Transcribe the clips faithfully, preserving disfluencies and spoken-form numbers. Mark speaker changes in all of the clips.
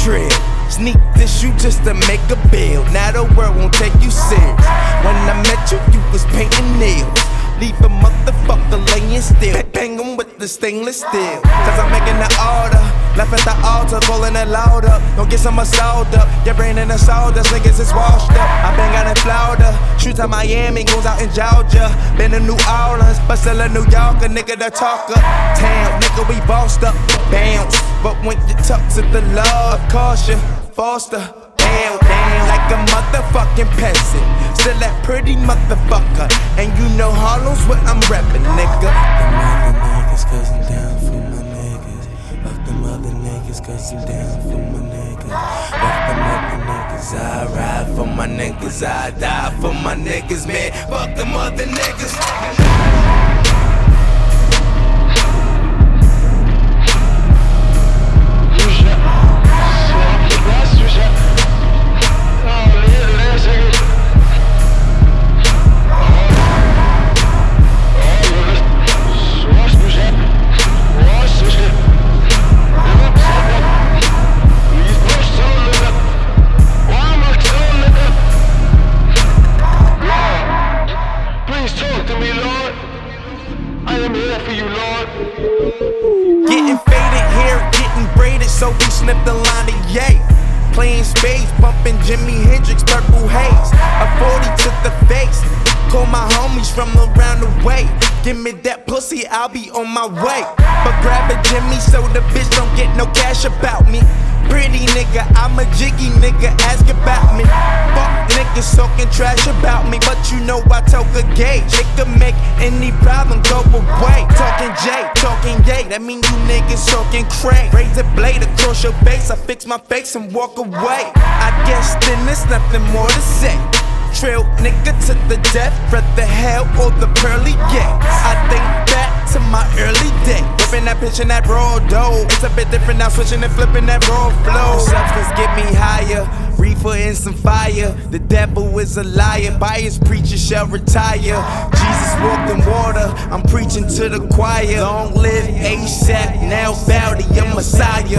Speaker 1: trill. Sneak this you just to make a bill. Now the world won't take you serious. When I met you, you was painting nails. Leave a motherfucker laying still. Bang him with the stainless steel. Cause I'm making the order. Left at the altar, calling it loud up. Don't get some assault up. Your brain in the soda, niggas is washed up. I been got in Florida. Shoot to Miami, goes out in Georgia. Been to New Orleans, but still a New Yorker. Nigga the talker. Damn, nigga, we bossed up. Bounce. But when you talk to the Lord, caution, foster. Damn, damn, like a motherfucking peasant. Still that pretty motherfucker. And you know Harlem's what I'm reppin', nigga.
Speaker 2: Them other niggas, cause I'm down for my niggas. Fuck them other niggas, cause I'm down for my niggas. Fuck them other niggas, I ride for my niggas. I die for my niggas, man. Fuck them other niggas.
Speaker 1: Getting faded hair, getting braided, so we snip the line of yay. Playing spades, bumping Jimi Hendrix, purple haze. A forty to the face. Call my homies from around the way. Give me that pussy, I'll be on my way. But grab a Jimmy so the bitch don't get no cash about me. Pretty nigga, I'm a jiggy nigga, ask about me. Fuck niggas talking trash about me, but you know I talk a gauge. It could make any problem go away. Talking J, talking yay, that mean you niggas talking cray. Raise a blade across your face, I fix my face and walk away. I guess then there's nothing more to say. Trail nigga to the death, rather hell or the pearly gates. I think back to my early days, whipping that pitch in that raw dough. It's a bit different now, switching and flipping that raw flow. Substance get me higher, reefer and some fire. The devil is a liar, biased preacher shall retire. Jesus walked in water, I'm preaching to the choir. Long live ASAP, now bow to your Messiah.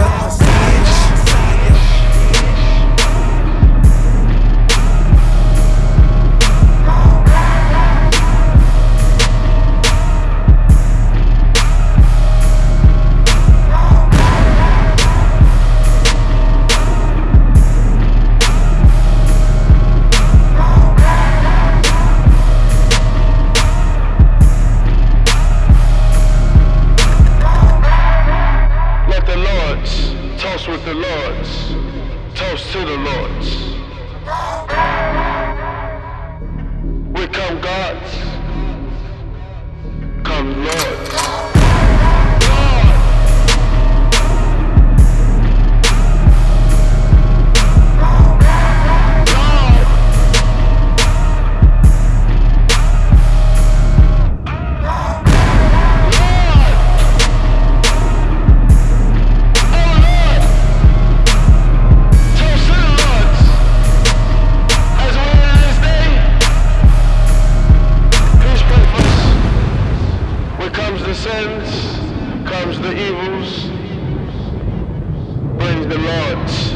Speaker 3: Toast with the Lords, toast to the Lords. We come gods, come Lords. Sins comes the evils, brings the Lords.